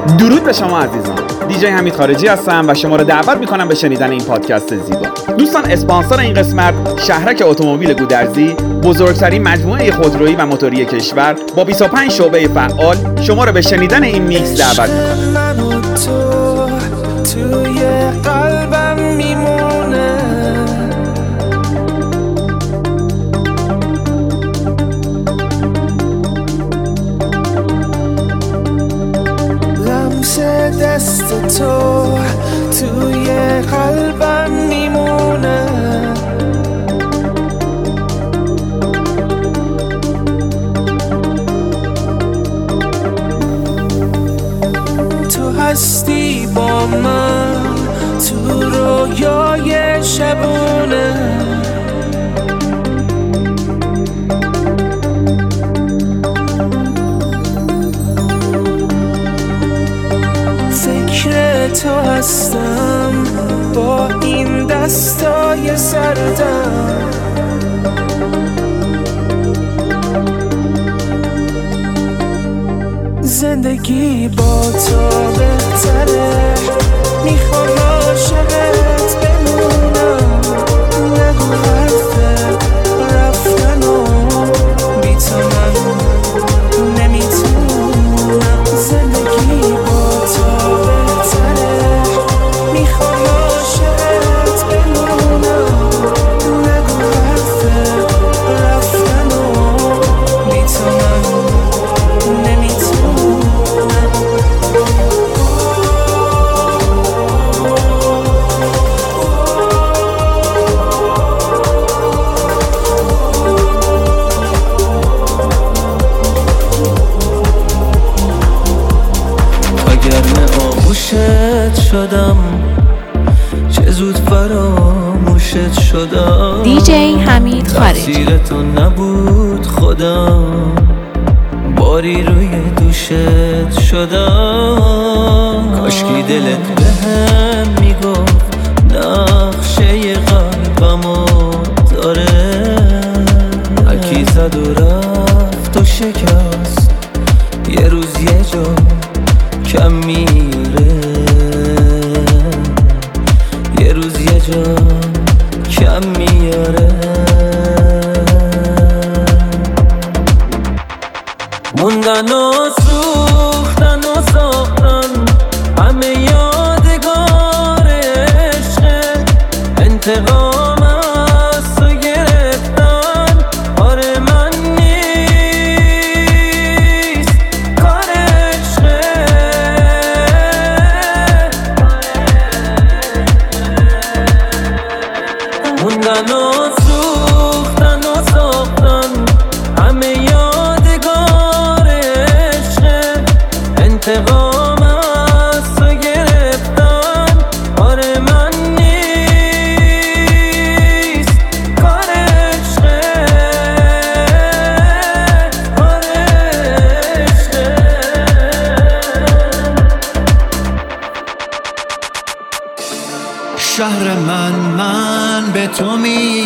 درود به شما عزیزان. دیجی حمید خارجی هستم و شما رو دعوت میکنم به شنیدن این پادکست زیبا. دوستان، اسپانسر این قسمت شهرک اتومبیل گودرزی، بزرگترین مجموعه خودرویی و موتوری کشور با 25 شعبه فعال، شما رو به شنیدن این میکس دعوت میکنم. توی قلبم میمونه، لمس دست تو توی قلبم میمونه، تو هستی با من تو رویای شبونه، فکر تو هستم با این دستای سردم، زندگی با تو بهتره، میخوام عاشقت بمونم، نگو حرف رفتن و بی تو من نمیتونم، زندگی با تو بهتره، میخوام عاشقت بمونم، نگو حرف رفتن و بی تو من شدم چه زود فراموشت شدم، دیجی حمید خارجی. تقصیر تو نبود خودم، باری روی دوشت شدم، کاشکی دلت بهم میگفت نقشه قلبمو داره، هرکی زد و رفت و شکست، یه روز یه جا کم میره، یه روز یه جا کم میاره، موندن و سوختن و ساختن همه یادگار عشقه، انتقام از تو گرفتن آره من نیست، کار عشقه، موندن و سوختن و ساختن همه یادگار عشقه، انتقام از تو گرفتن آره من نیست، کار عشقه، آره عشقه. شهر من به تو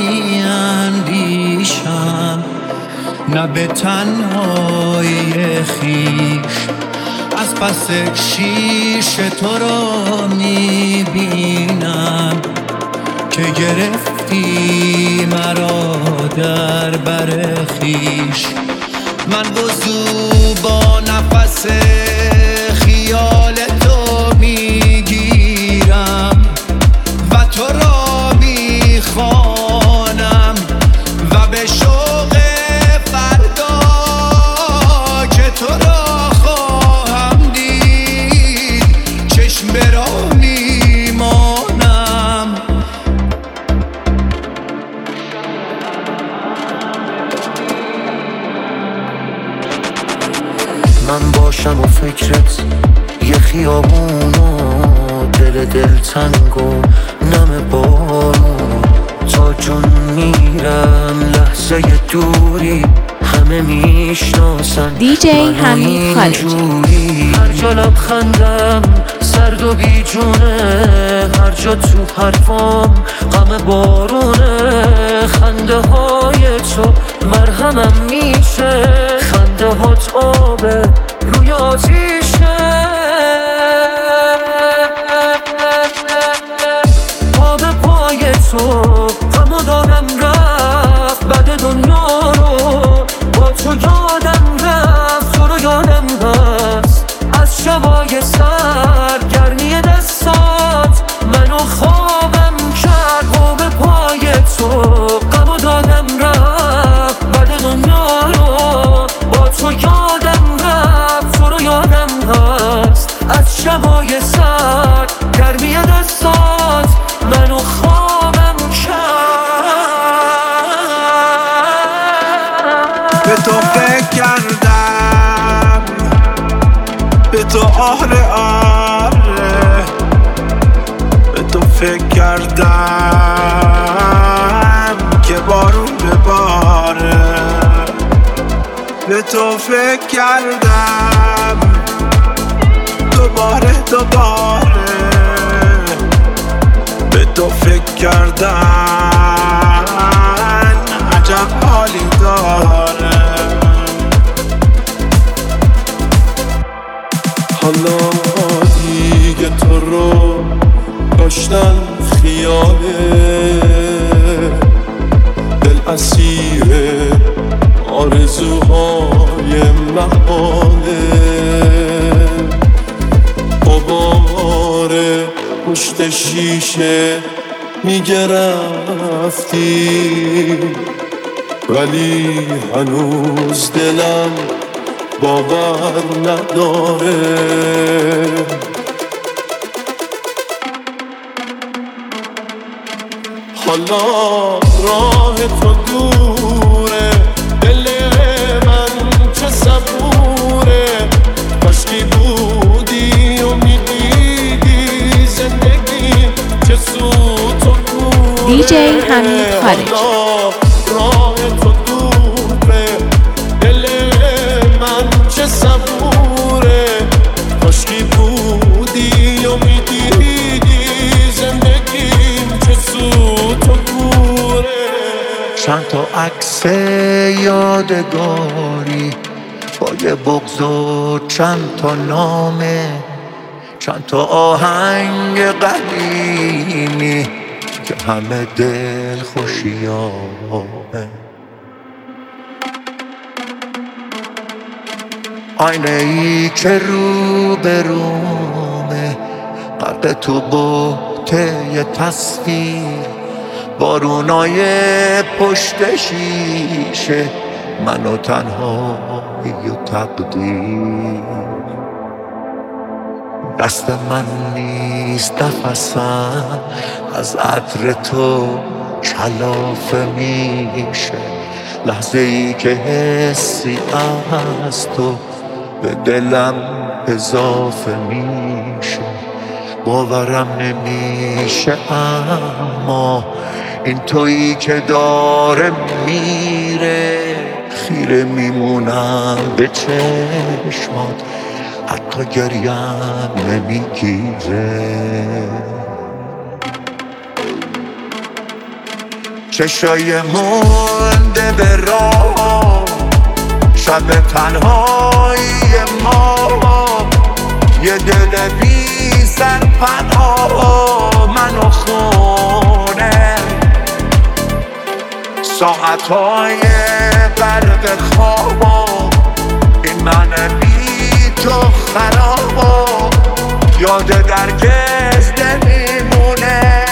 میاندیشم، نه به تنهای خویش، از پس شیش تو رو میبینم که گرفتی مرا در بر خویش، من وضو با نفس خیال تو میگیرم و تو را میخوانم و به شوق فردا که تو را خواهم دید چشم به راه میمانم، من باشم و فکرت یه خیابون و دل تنگ و نم بارون، تا جون میرم لحظه دوری همه میشناسن دیجی حمید خارجی. هر جا لبخندم سرد و بی جونه، هر جا تو حرفام غم بارونه، خنده های تو مرهمم میشه، خنده ها آب روی آتیشه. آره آره به تو فکر کردم که بارون بباره، به تو فکر کردم دوباره به تو فکر کردم عجب حالی داره. حالا دیگه تو رو داشتن خیاله، دل اسیر آرزوهای محاله، غبار پشت شیشه میگه رفتی، ولی هنوز دلم باور نداره. حالا راه تو دوره، دل من چه صبوره، کاشکی بودی و میدیدی زندگی چه سوت و کوره. دیجی حمید خارج. راه تو دوره، دل من چه صبوره، کاشکی بودی و میدیدی زندگی چه سوت و کوره. چند تا عکس یادگاری با یه بغض و چند تا نامه، چند تا آهنگ قدیمی که همه دل خوشیامه. آینه ای که رو به رومه، غرق تو بوته یه تصویر، بارونای پشت شیشه، من و تنهایی و تقدیر. دست من نیست نفسم از عطر تو کلافه میشه، لحظه ای که حسی از تو به دلم اضافه میشه. باورم نمیشه اما این تویی که داره میره، خیره میمونم به چشمات حتی گریم نمیگیره. چشای مونده به راه، شب تنهایی ما، یه دل بی سر پناه منو خونه، ساعتهای غرق خواب، این من بی تو خراب، یاد درگز نمیمونه.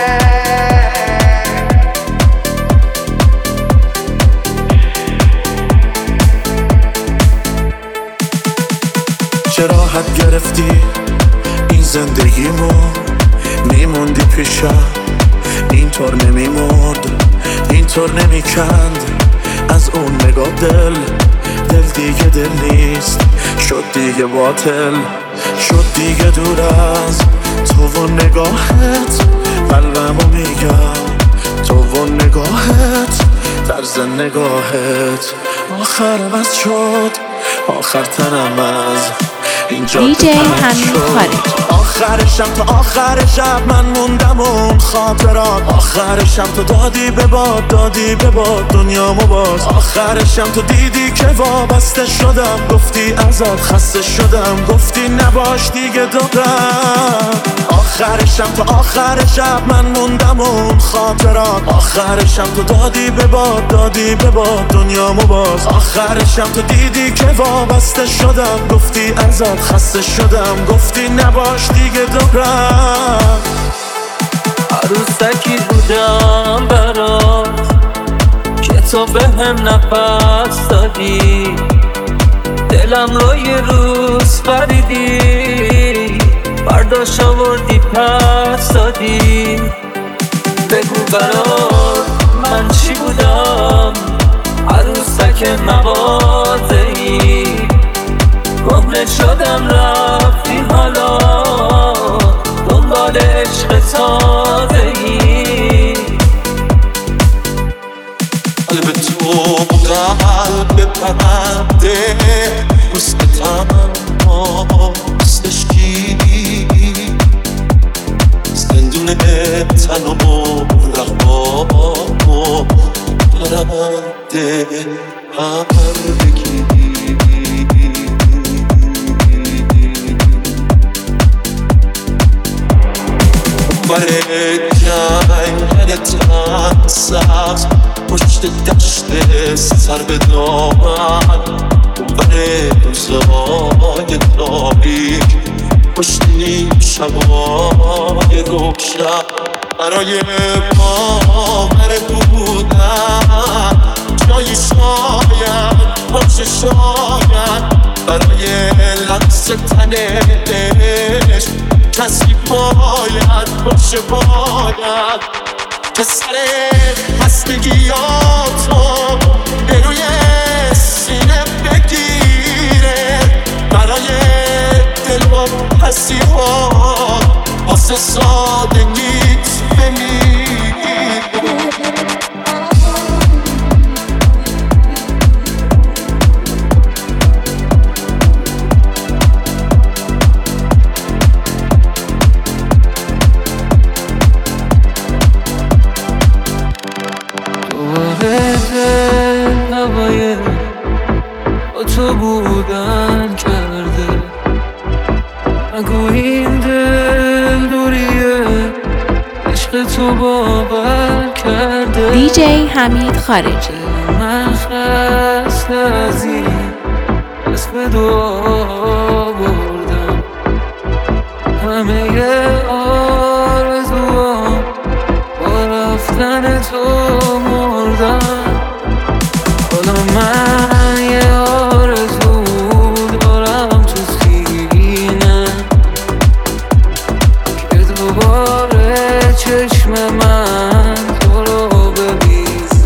چه راحت گرفتی این زندگیمو، میموندی پیشم اینطور نمیمرد، اینطور نمیکند از اون نگاه دل دیگه دل نیست، شد دیگه باطل، شد دیگه دور از تو و نگاهت، قلبمو میگم تو و نگاهت، طرز نگاهت آخر بس شد، آخر تنم از اینجا دیجی حمید خارج. آخرشم تا آخر شب من موندم اون خاطرات، آخرشم تو دادی به باد دنیامو باز، آخرشم تو دیدی که وابسته شدم، گفتی ازت خسته شدم، گفتی نباش دیگه دورم. آخرشم تا آخر شب من موندم اون خاطرات، آخرشم تو دادی به باد دنیامو باز، آخرشم تو دیدی که وابسته شدم، گفتی ازت خسته شدم، گفتی نباش دیگه دورم. عروسکی بودم برات که تو به هم نفس دادی، دلم رو یه روز خریدی، برداشت آوردی پس دادی. بگو برات من چی بودم، عروسک مغازه‌ای، گمره شدم رفت رفتی حالا دنبال عشق تازه‌ای قلب تو قلب پرنده روستم هستشی زندون تن و رقبام و پرنده پرگی برای جنگل تن سبز پشت دشت سر به دامن برای روزهای تاریک پشت نیم شبای روشن برای باور بودن جایی شاید باشه شاید برای لمس تنش کسی باید باشه باید که سر هستگیاتو به روی سینه بگیره برای دل و حسیها واسه سادگیت بمیره هوای با تو بودن کرده نگو این دل دوریه عشق تو باور کرده دیجی حمید خارجی من خسته از این اسم دعا بردم همه آرزوام با رفتن تو مردم حالا من یه آرزو دارم تو سینه که دوباره چشم من تو رو ببینه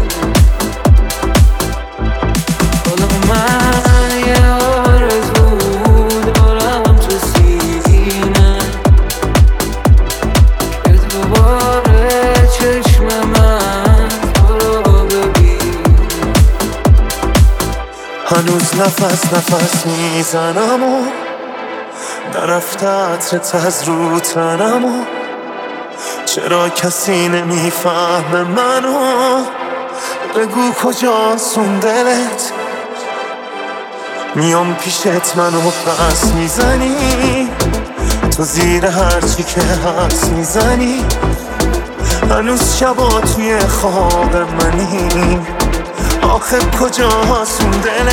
حالا من یه آرزو دارم تو سینه که دوباره چشم من تو رو ببینه هنوز نفس میزنم و نرفته عطرت از رو تنم و چرا کسی نمیفهمه منو بگو کجاست اون دلت میام پیشت منو پس میزنی تو زیر هرچی که هست میزنی هنوز شبا توی خواب منی آخه کجاست اون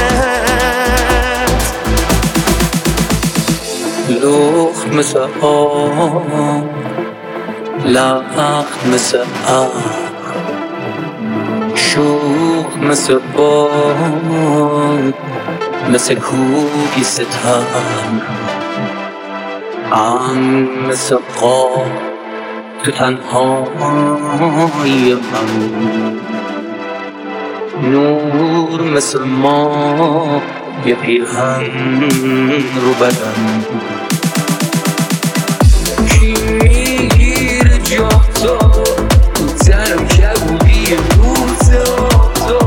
دلت لخت مثل آب لخت مثل آب شوق مثل باد مثل کوبی ستم مثل قاب تو تنهایی من نور مثل ما یه پیرهن رو بدن کی میگیره جا تو تنم کبودی روزا تو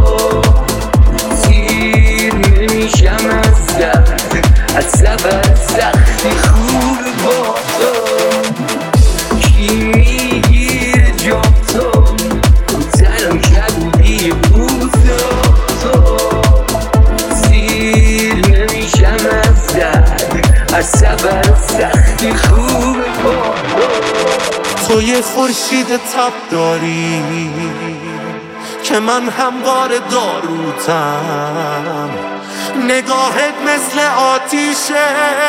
سیر نمیشم از درد از سفر سختی خوب با تو کی میگیره جا تو تنم کبودی روزا تو سیر نمیشم از درد از سفر سختی خوب با تو یه خورشید تب داری که من هموار داروتم نگاهت مثل آتیشه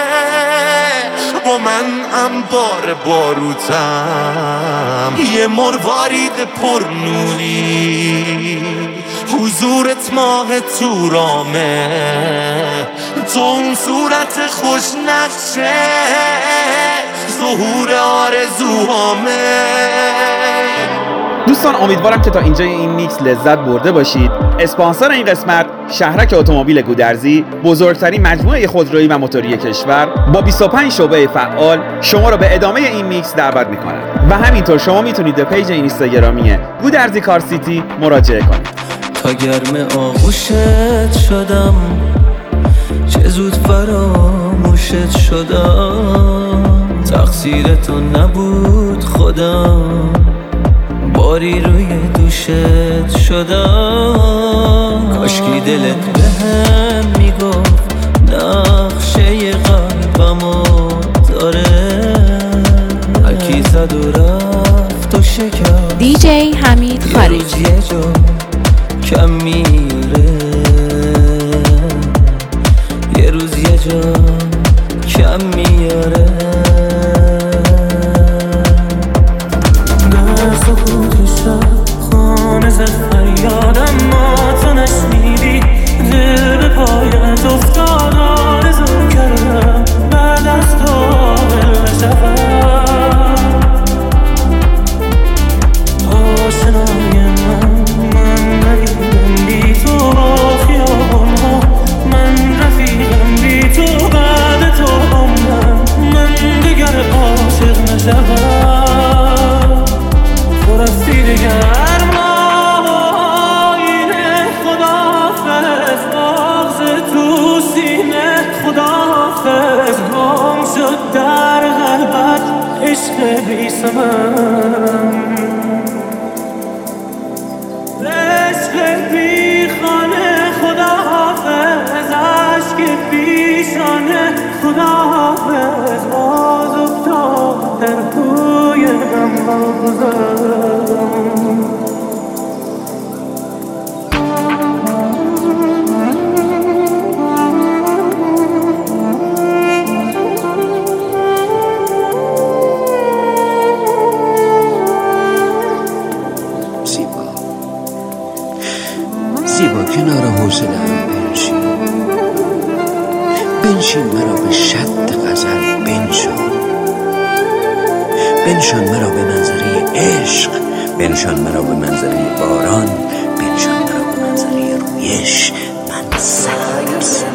و من انبار باروتم یه مروارید پر نوری حضورت ماه تورامه تو اون صورت خوش نقشه ظهور آرزوهامه. دوستان امیدوارم که تا اینجای این میکس لذت برده باشید. اسپانسر این قسمت شهرک اتومبیل گودرزی، بزرگترین مجموعه خودرویی و موتوری کشور با 25 شعبه فعال، شما رو به ادامه این میکس دعوت میکنم و همینطور شما میتونید به پیج اینستاگرامی گودرزی کار سیتی مراجعه کنید. تا گرم آغوشت شدم، چه زود فراموشت شدم، تقصیر تو نبود خودم، باری روی دوشت شدم. کاشکی دلت بهم میگفت نقشه قلبمو داره، هرکی زد و رفت و شکست. دیجی حمید خارجی. یه جا کم میره، یه روز یه جا کم میاره. در سکوت شب خانه زد فریادم، ما تو نشنیدی، دل به پایت افتاد، آرزو کردم بعد از تو دل نشود. آشنای من ندیدم بی تو، خیابان ها من رفیقم بی تو، بعد تو عمرم من دیگر عاشق نشود. تو رفتی دیگر ماینه، خداحافظ بغض تو سینه، خداحافظ گم شد در قلبت عشق بی ثمن، عشق بی خانه. خداحافظ عشق پیشانه، خداحافظ باز افتاد در کوی غم بازم. زیبا کنار حوصله هم بنشین مرا به شط غزل بنشان مرا به منظره عشق، بنشان مرا به منظره باران، بنشان مرا به منظره رویش. من سرس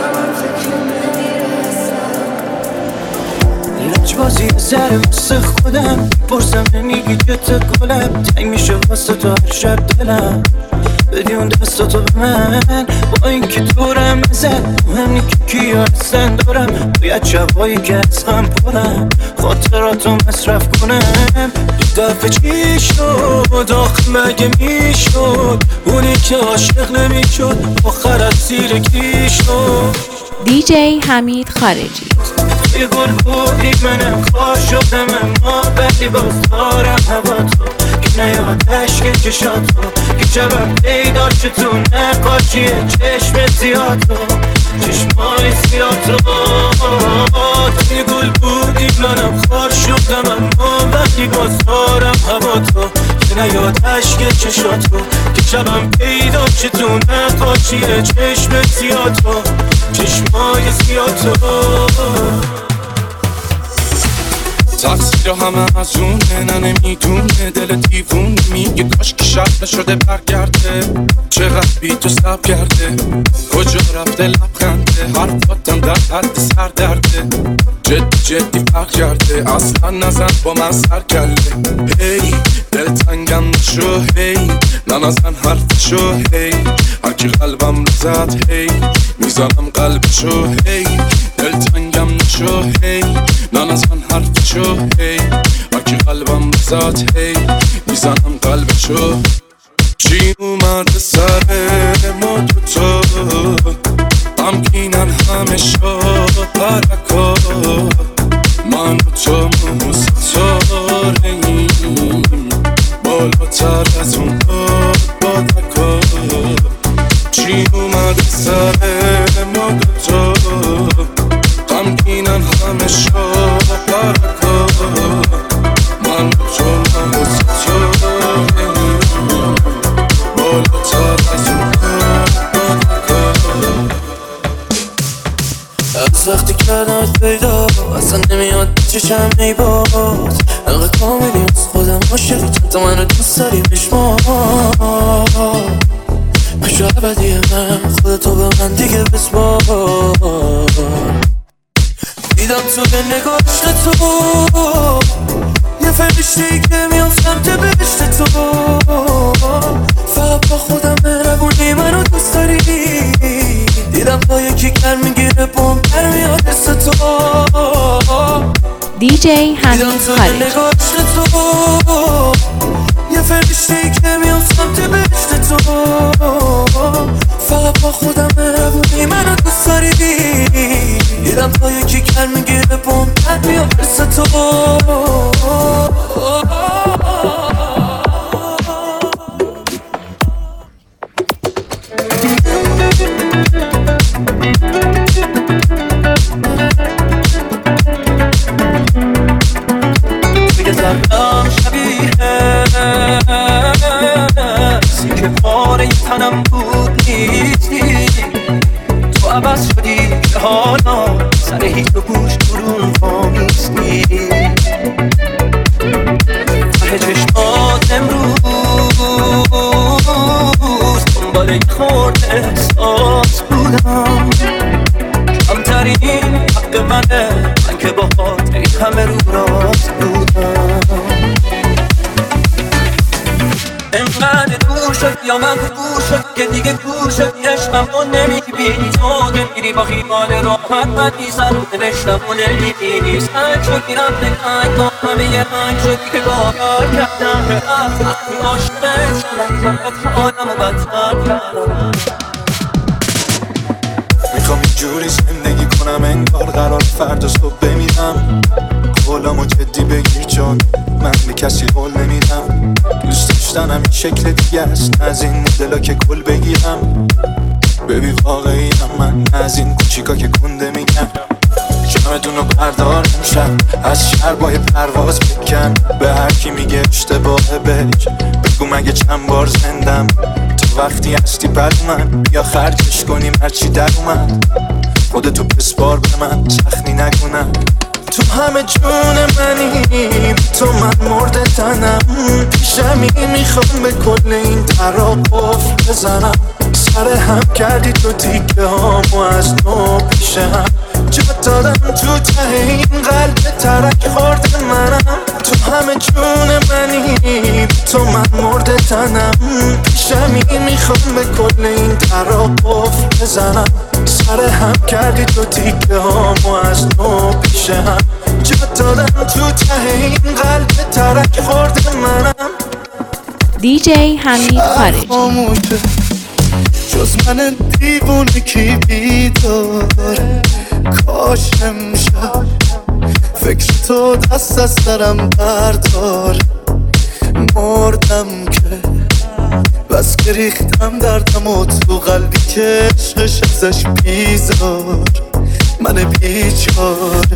لجبازی زرم مثل خودم، پرسم نمیگی که تو گلم، تنگ میشه واسه تو هر شب دلم، بدی اون دستاتو به من. با این که دورم ازت مهم نی که کیا هستن دارم، باید شبایی که از غم پرم خاطراتو مصرف کنم. دو دفعه چی شد آخه مگه میشد، اونی که عاشق نمیشد آخر از زیر کی شد. دیجی حمید خارجی. یه گل بودی منم خواه شدم، اما ولی باز دارم هوا تو که نیاد عشق چشاتو، که شبم پیدا تو نقاشی چشم زیادو، چشمای زیادو. یه گل بودی منم خواه شدم، اما ولی باز دارم هوا تو که نیاد عشق چشاتو، که شبم پیدا تو نقاشی چشم زیادو، چشمای زیادو. تقصیر همه از اونه، نه نمیدونه دل دیوون میگه کاش که شب نشده برگرده، چقدر بی تو سب کرده، کجا رفته لبخنده، حرفاتم در حد سر درده، جدی فرق کرده، اصلا نزن با من سر کله. هی دل تنگم نشو، هی نزن حرفشو، هی هرکی قلبم رو زد، هی میزنم قلبشو، هی دل تنگم نشو، هی نزن حرفشو، هی هرکی قلبم رو زد، هی میزنم قلبشو. چی اومده سر ما دوتا، غمگینن همه شب برکا، من و تو ستاره‌ایم بالاتر از اون بادکا. چی اومده سر ما دوتا، غمگینن همه شب برکا، من و تو ستاره‌ایم بالاتر از اون بادکا. از وقتی کردمت پیدا اصلا نمیاد چشم ای باز، انقدر کاملی از خودم عاشقی چند تا منو دوست داری بشمار بشو ابدی من خودتو به من دیگه بسپار دیدم تو به نگاشت تو یه فرشته‌ای که میام سمت بهشت تو فقط با خودم مهربونی منو دوست داری دیدم با یکی کر میگیره بوم پر میاد دست تو دیجی حمید خارجی نگاشت تو یه فرشته‌ای که میام سمت بهشت تو فقط با خودم مهربونی منو دوست داری دیدم با یکی کر میگیره بوم پر میاد دست تو که پاره تنم بود نیستی تو عوض شدی که حالا سر هیچ و گوش برون فامیستی ته چشمات امروز دنبال یک خورد احساس بودم کمترین حق منه من که با خاطر همه رو راست بودم انقدر دور شد یا من دور شد که دیگه کور شد عشقم رو نمیبینی تو دلگیری با خیال راحت من میزن و نوشتم و نمیبینی سنگ شد میرم نگنگ با همه یه رنگ شدی که با یار کردم به وقتی عاشقت شدم فقط آدم و بدتر کردم میخوام اینجوری زندگی کنم انگار قرار فردا صبح بمیرم قولامو جدی بگیر چون من به کسی قول نمیدم دوست داشتنم این شکل دیگه است از این مدلا که کل بگیرم ببین واقعی هم من از این کوچیکا که کنده میگم جمعتون رو بردار امشب از شربای پرواز بکن به هر کی میگه اشتباهه بهش بگو مگه چند بار زندم تو وقتی هستی بر من بیا خرجش کنیم هرچی در اومد خودتو بسپار به من سختی نکنم تو همه جون منی تو من مرد تنم پیشمی میخوام به کل این درا قفل بزنم سر هم کردی تو تیکه هامو از نو پیش هم جا دادم تو ته این قلب ترک خورد منم تو همه جون منی تو من مرد تنم پیشمی میخوام به کل این درا قفل بزنم سر هم کردی تو تیکه هامو از نو پیش هم جا دادم تو ته این قلب ترک خورد منم دیجی حمید خارجی جز من دیوونه کی بیداره کاش امشب فکر تو دست از سرم بردار مردم که بس که ریختم دردم و تو قلبی که عشقش ازش بیزار من بیچاره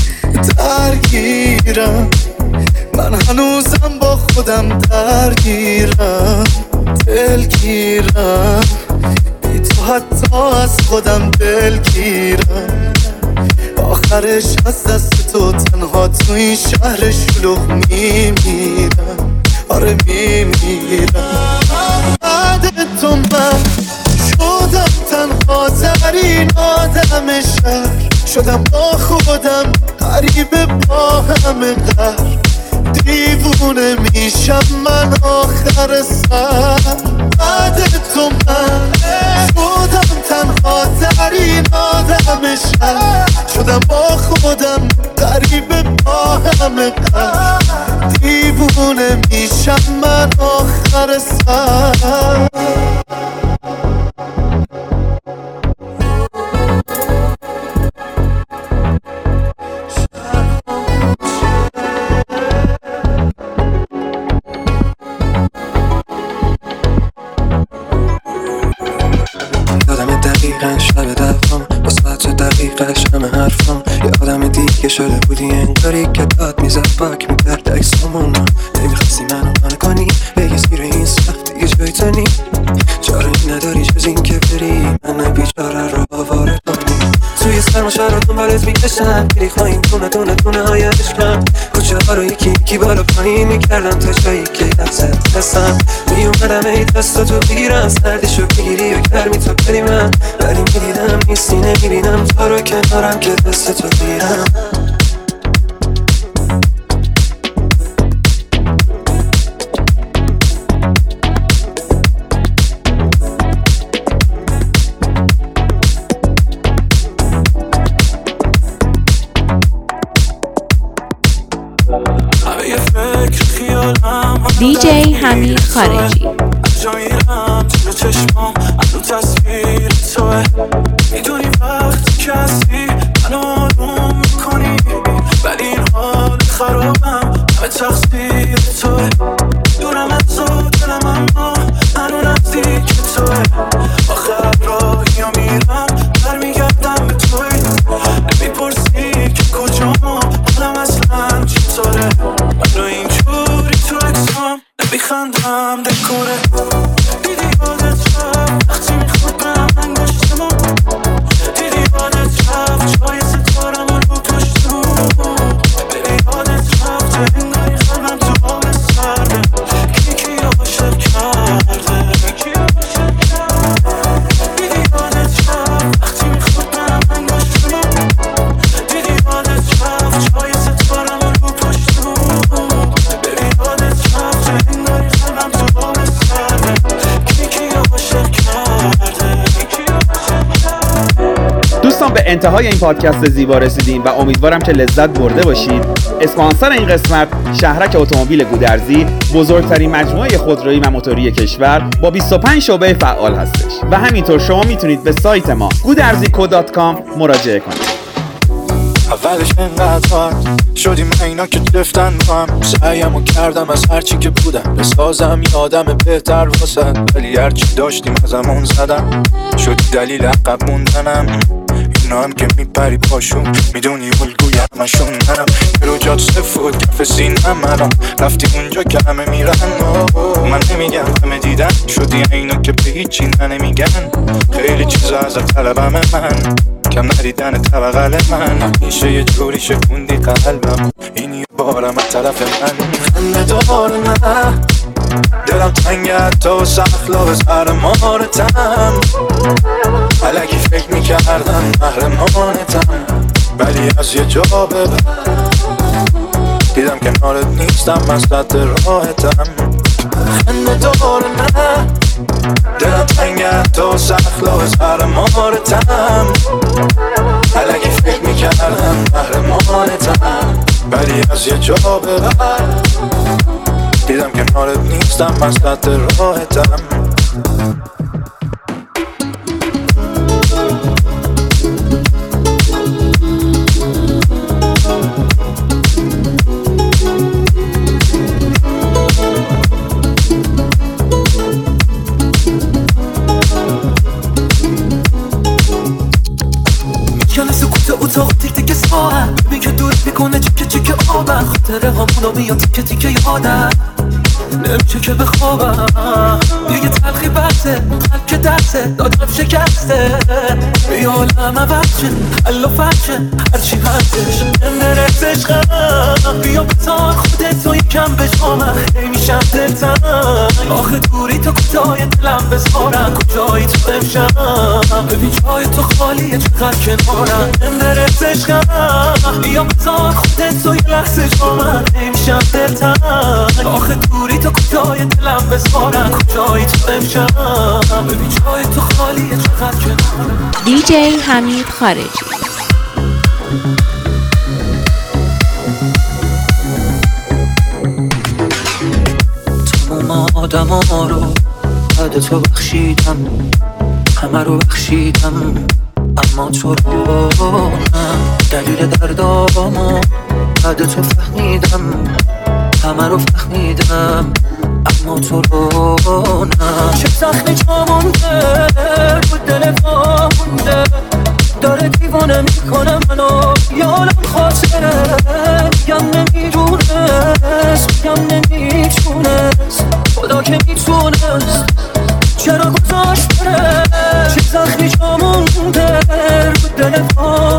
درگیرم من هنوزم با خودم درگیرم دلگیرم بی تو حتی از خودم دلگیرم آخرش از دست تو تنها تو این شهر شلوغ میمیرم آره میمیرم بعد تو من شدم تنها ترین آدم شهر شدم با خودم غریبه با همه قهر دیوونه میشم من آخر سر بعد تو من شدم تنها ترین آدم شهر شدم با خودم غریبه با همه قهر دیوونه میشم من آخر سر شب دفام با ساعت دقیقش همه حرفام یه آدم دیگه شده بودی انگاری که داد میزد پاک میکرد اکسامون نمیخواستی منو کنی بگی زیر این سخت دیگه جای تو نی چاره نداری جز این که بری من بیچاره رو آواره کنی توی توی سرماشه رو دنبالت میکشم گیری خواهیم دونه های عشقم کوچه ها رو یکی یکی بالا پایین میکردم تا جایی که دستت هستم میومدم ای دستا تو بگیرم سردشو بگیری و گرمی تو بری من ولی میدیدم نیستی نمیبینم تو رو کنارم که دست تو بگیرم DJ حمید خارجی. جاییرم تو چشمام الو تصویر توه میدونی وقتی که هستی منو آروم میکنی ولی این حال خرابم همه تقصیر توه دورم از تو دلم اما هنو نزدیک توه آخر راهی ها میرم برمیگردم به توی نمیپرسی که کجامو حالم اصلا چطوره من رو اینجوری تو اکسام نمیخندم دکوره دیدی یادت رفت وقتی میخوردم انگشتمو دیدی یادت رفت جای ستارم رو پشتو دیدی یادت رفت انگاری خلقم تو آب سرده کی رو عاشق کرده دیدی یادت رفت وقتی میخوردم انگشتمو دیدی یادت رفت جای ستارم رو پشتو دیدی یادت رفت انگاری خلقم تو آب سرده کی رو عاشق کرده. دوستان به انتهای این پادکست زیبا رسیدیم و امیدوارم که لذت برده باشید. اسپانسر این قسمت شهرک اتومبیل گودرزی، بزرگترین مجموعه خودرویی و موتوری کشور با 25 شعبه فعال هستش و همینطور شما میتونید به سایت ما goodarzico.com مراجعه کنید. اولش انقدر هارد شدیم اینا که گرفتن با هم سعیمو کردم از هرچی که بودم بسازم یه آدم بهتر واسه ولی هرچی داشتیم ازمون زدم شدی دلیل عقب موندنم اینا هم که میپری پاشون میدونی الگوی همشون منم رو جات سفود کف سینم الان رفتی اونجا که همه میرن من نمیگم همه دیدن شدی اینا که به هیچی نمیگن خیلی چیزا ازت طلبم من کم ندیدن طبقل من میشه یه جوری شکوندی قلبم این یه بارم از طرف من خنده دار نه دلم تنگت تو سخلاق سر مارتم علکی فکر میکردم محرمانتم ولی از یه جا ببر دیدم کنارت نیستم از صد راحتم خنده دار نه دلم تنگت تو سخلاق سر مارتم علکی فکر میکردم محرمانتم ولی از یه جا ببر دیدم کنارت نیستم از صد راحتم اتاق تیک تیک ساعت ببین که دور میکنه چیکه چیکه آبم خاطره همونو میاد تیکه تیکه یادم نمیشه که بخوابم دیگه تلخی بسته قلب که دسته دادم شکسته بیا عالم عوضشه حل و فرشه هرچی هستش نمیرس عشقم بیا بزار خودت و یکم بشامم نمیشم دلتنگ آخه دوری تو کجای دلم بزارم کجایی تو امشب ببین جای تو خالیه چقدر کنارم نمیرس عشقم بیا بزار خودت و یه لحظه شامم نمیشم دلتنگ آخه دوری تو کجای دلم بزارم کجایی تو امشب ببین جای تو خالیه چقدر کنارم. DJ حمید خارجی. تمام آدم ها رو بعد تو بخشیدم همه رو بخشیدم اما تو رو نه دلیل دردامو بعد تو فهمیدم همه رو فهمیدم اما تو رو نه چه زخمی جا مونده بود دل ما مونده داره دیوانه میکنه منو یالم خاطره میگم نمیدونست میگم نمیتونست خدا که میتونست چرا گذاشت بره چه زخمی جا مونده بود دل ما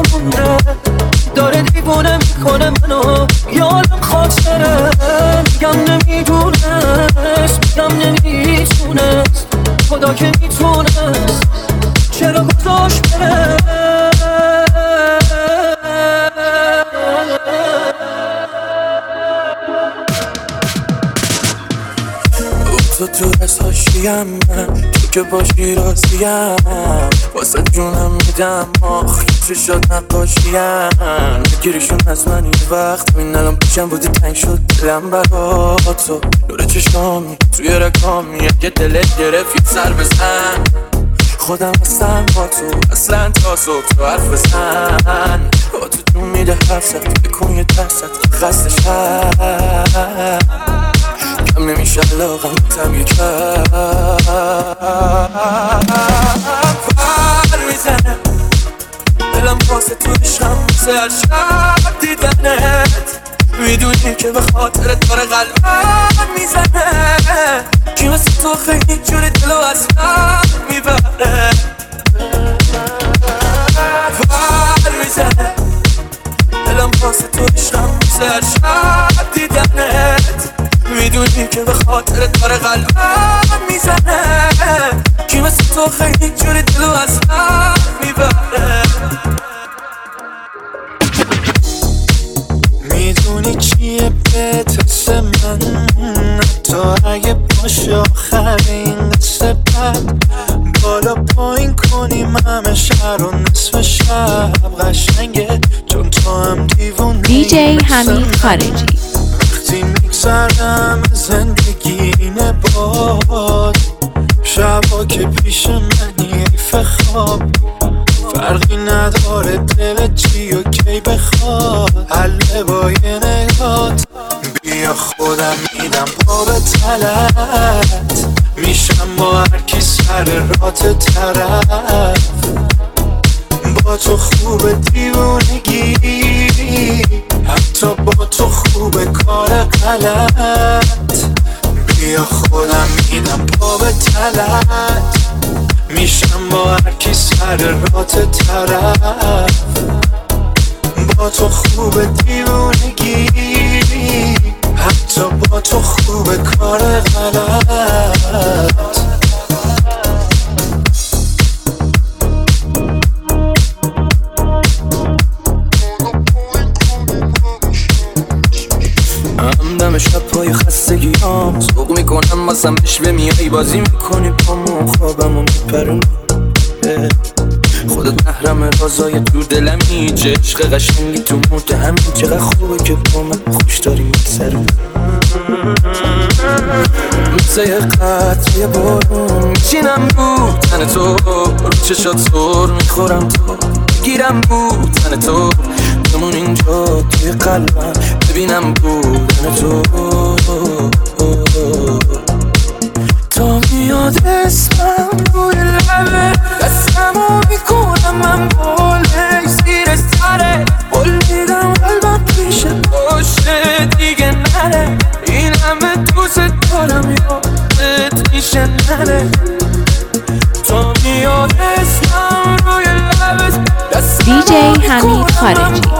دیوونه میکنه منو یادم خاطره میگم نمیدونست میگم نمیتونست خدا که میتونست چرا گذاشت بره تو از حاشیم من تو که باشی راضیم واسه جونم میدم آخ چه شد نقاشیم بگیریشون از من یه وقت این الان پیشم بودی تنگ شد دلم برا تو نور چشامی توی رکامی اگه دلت گرفت سر بزن خودم هستم با تو اصلا تا صبح تو حرف بزن با تو جون میده حرف زد بکن یه درصد که خستش هست کم نمیشه علاقم تم یه کرد پر میزنه دلم واسه تو عشقم واسه هر شب دیدنت میدونی که به خاطرت داره قلبم میزنه کی مثل تو خیلی جوری دلو از من میبره پر میزنه دلم واسه تو عشقم واسه هر شب دیدنت میدونی که به خاطرت داره قلبم میزنه کی مثل تو خیلی جوری دلو از من میبره میدونی چیه به تست من تو اگه باشه آخر این قصه بد بالا پایین کنیم همه شهر و نصف شب قشنگه چون تو هم دیوونه دیجی حمید خارجی وقتی میگذرم زندگی اینه باد شبا که پیش منی ایف خواب فرقی نداره دل چی و کی بخواد حله با یه نگات بیا خودم میدم پا به تلت میشم با هرکی سر رات طرف با تو خوب دیوونگی حتی با تو خوب کار غلط بیا خودم میدم پا به تلت میشم با هرکی سر رات طرف با تو خوب دیوونگی حتی با تو خوب کار غلط همدم شب پای خستگیام سوق میکنم واسم بشوه میای بازی میکنی پامو خوابمو میپرونی خودت محرم رازای تو دلمی چه عشق قشنگی تو موت همین چقدر خوبه که با من خوش داری میگذرم مثل یه قطره بارون میچینم رو تن تو رو چشات سر میخورم تو بگیرم رو تن تو بمون اینجا توی قلبم ببینم بودن تو تا میاد اسمم روی لبه دستمو میکنم من بالش زیر سره بل میدم قلبم پیش باشه دیگه نره این همه دوست دارم یادت میشه نره تا میاد اسمم روی لبه دیجی حمید خارجی